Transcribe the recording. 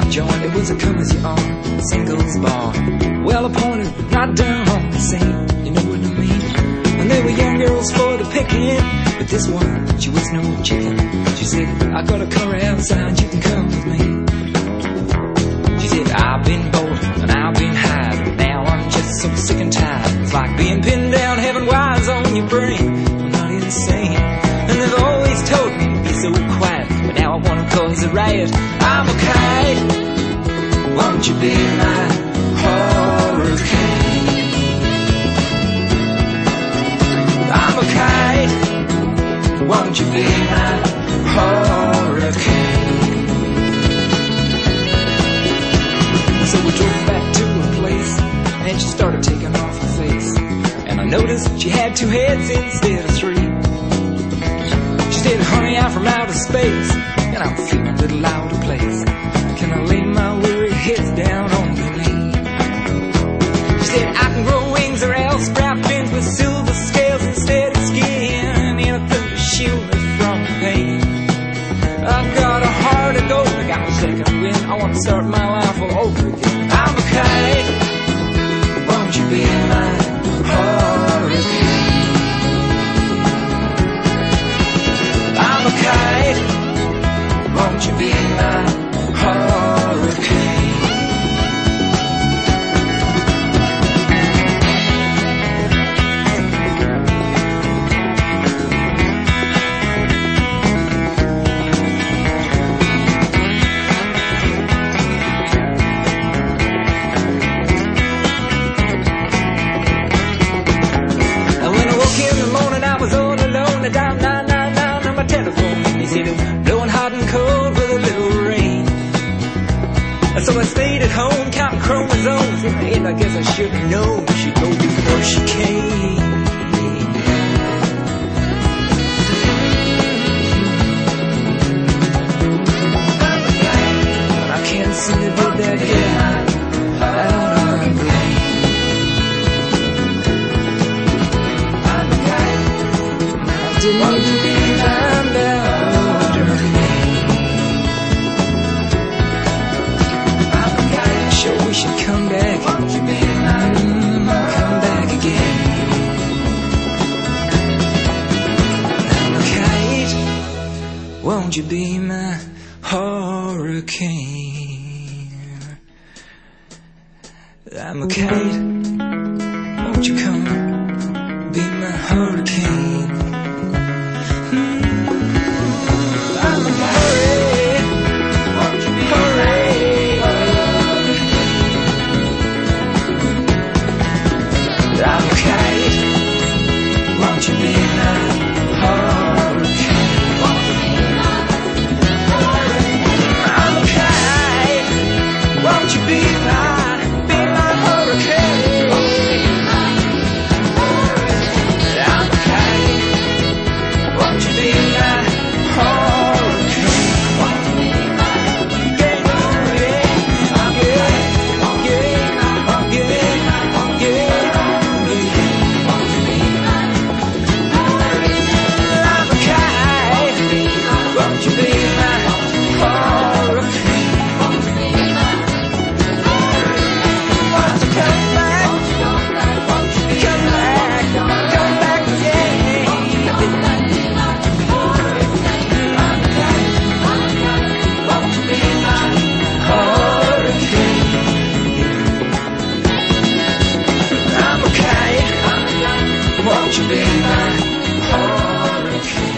joint. It was a come as you are, singles bar. Well appointed, not down on the scene. You know what I mean? And there were young girls for the picking, but this one, she was no chicken. She said, I got a car outside, you can come with me. She said, I've been bored and I've been high, but now I'm just so sick and tired. It's like being pinned down heaven-wise on your brain. I'm not insane, and they've always told me to be so quiet, but now I wanna cause a riot. I'm a kite, won't you be my hurricane? I'm a kite, won't you be my hurricane? So we drove back to her place, and she started taking off her face. And I noticed she had two heads instead of three. She said, honey, I'm from outer space, and I'm feeling a little out of place. Can I lay my weary head down on your knee? She said, I can grow wings or else sprout fins with silver scales instead of skin. Anything to shield me from pain. I've got a heart of gold, I got a second wind. I want to start my life all over again. I'm a kite, won't you be my hurricane? I'm a kite, won't you be my hurricane? And when I woke in the morning, I was all alone. I dialed 999 on my telephone. He said it was blowing hot and cold with a little rain. So I stayed at home counting chromosomes. In the end, I guess I should have known she'd go before she came. I can't seem to get that hair out of my brain. I didn't even find out her name. Sure we should come back, come back again. I'm a kite, won't you be my hurricane? I'm a kite, won't you come be my hurricane? I'm a hurry, won't you be hurry? I'm a kite, won't you be my hurricane? I'm a kite, won't you be my hurricane? I'm a kite, won't you be my hurricane? Won't you be my hurricane?